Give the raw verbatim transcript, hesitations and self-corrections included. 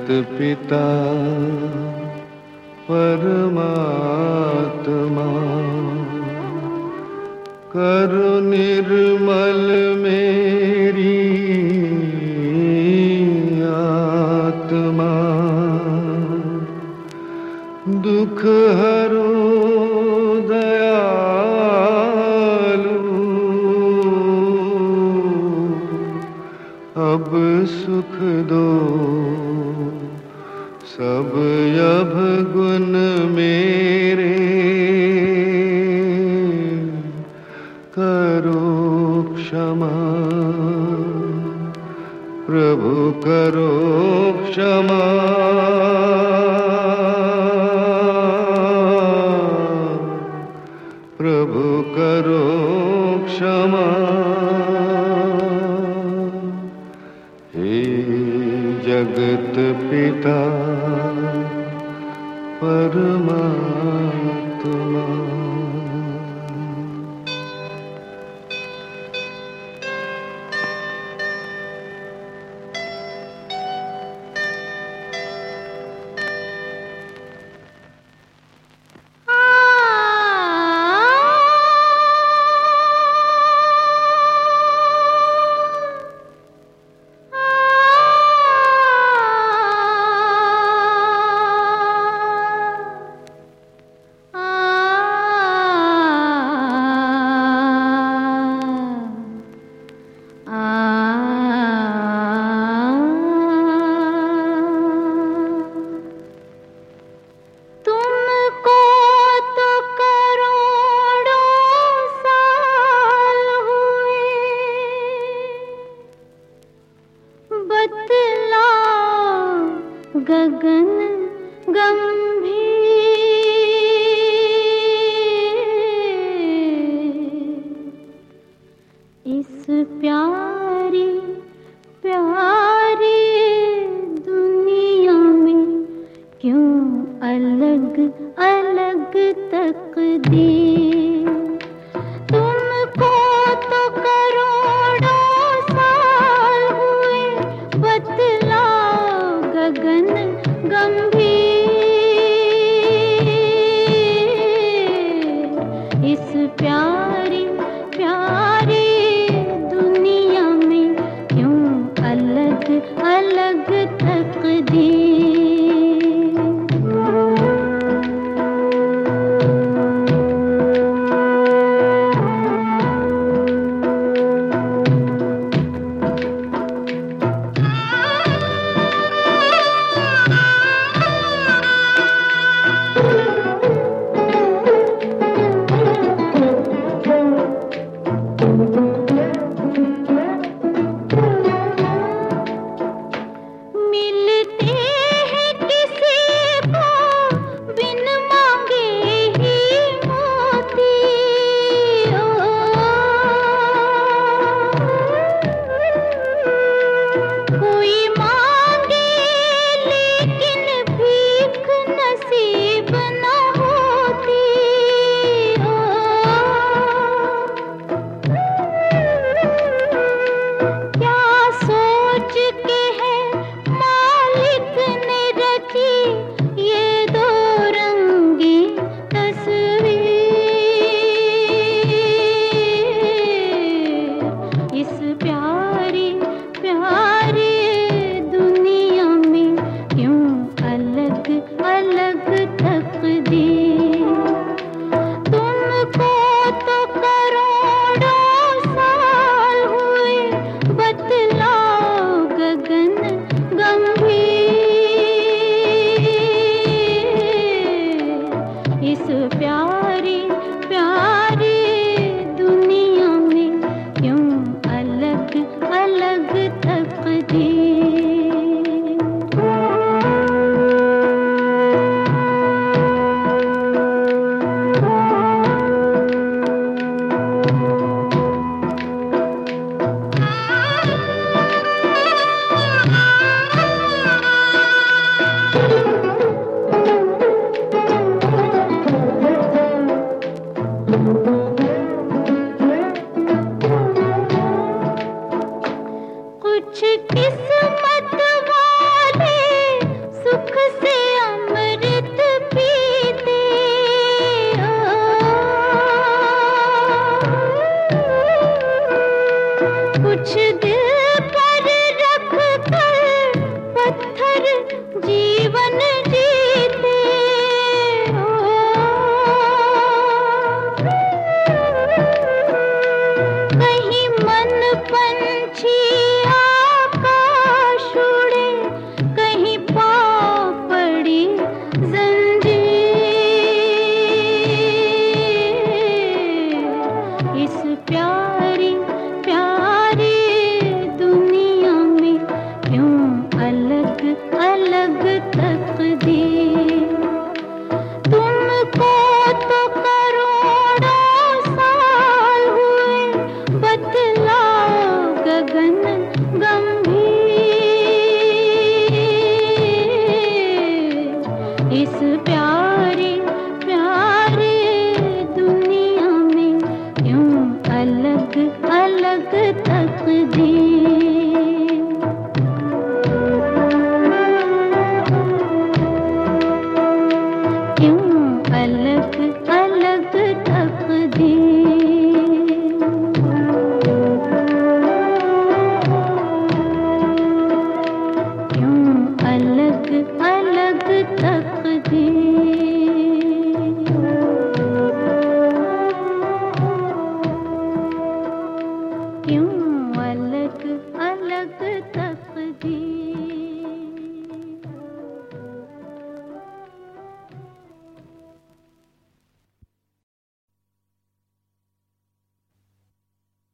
पिता परमात्मा करो निर्मल मेरी आत्मा, दुख हरो दयालु, अब सुख दो सब यभ गुण मेरे, करो क्षमा प्रभु करो क्षमा, प्रभु करो क्षमा। हे जगत पिता परमात्मा, गगन गंभीर, इस प्यारी प्यारी दुनिया में क्यों अलग अलग तकदीर। तुमको तो करोड़ों साल हुए, बतलाओ गगन गंभीर, इस प्यारी प्यारी दुनिया में क्यों अलग अलग तकदीर। कुछ दिल पर रख कर पत्थर जीवन जीते हो। कहीं मन पंछी आकाश उड़े, कहीं पाँव पड़ी जंजीर। इस प्यारी प्यारी दुनिया में क्यों अलग अलग तकदीर। तुमको तो करोड़ों साल हुए, बतलाओ गगन गंभीर। इस प्यारी प्यारी दुनिया में क्यों अलग अलग तकदीर। क्यों अलग अलग तकदीर। क्यों अलग अलग तकदीर। क्यों अलग अलग तकदीर।